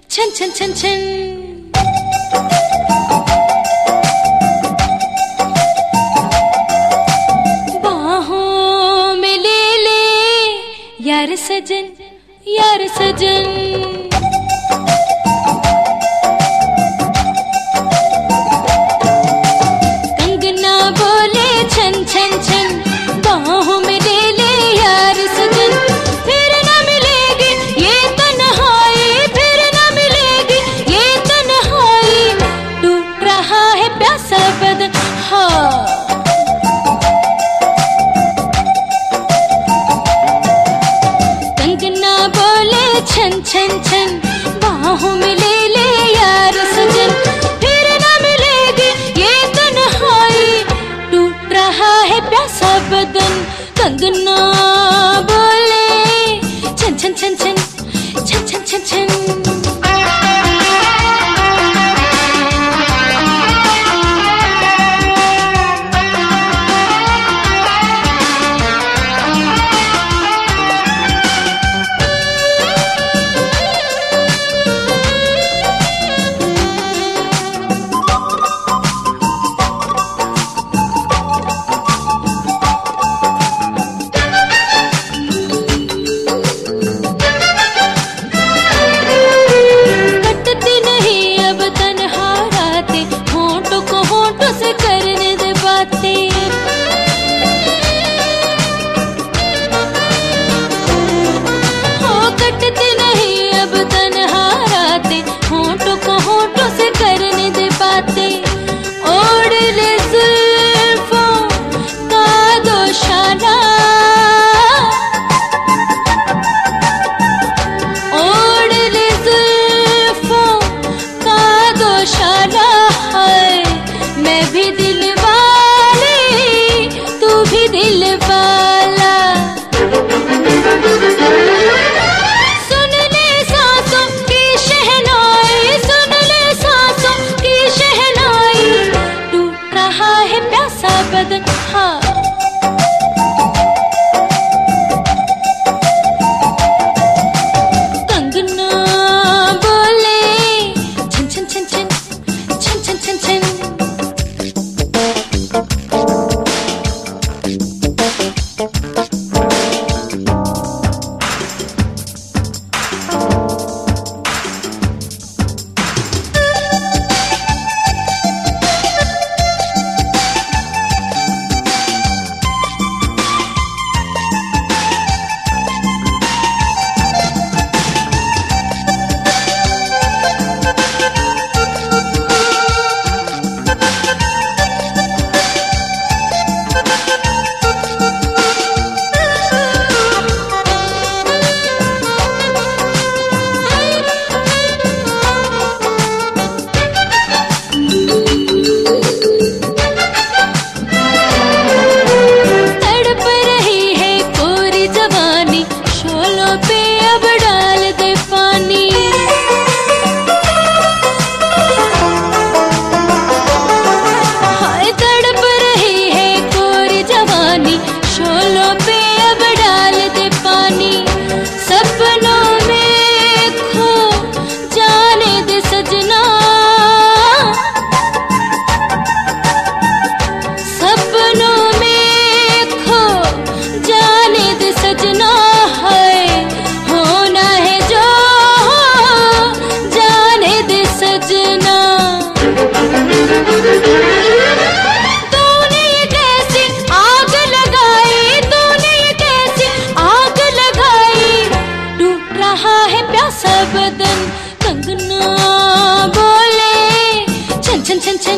छन छन छन छन। बाहों में ले ले यार सजन, यार सजन। कंगना बोले छन छन छन, बाहों में ले ले यार सजन। फिर न मिलेगी ये तन्हाई, फिर न मिलेगी ये तन्हाई। टूट रहा है प्यासा बदन, हाँ। कंगना बोले छन छन छन, बाहों में ले ले यार सजन। फिर न मिलेगी ये तन्हाई, टूट रहा है प्यासा बदन। कंगना बोले छन छन छन छन, छन छन छन छन। कंगना बोले छन छन छन छन।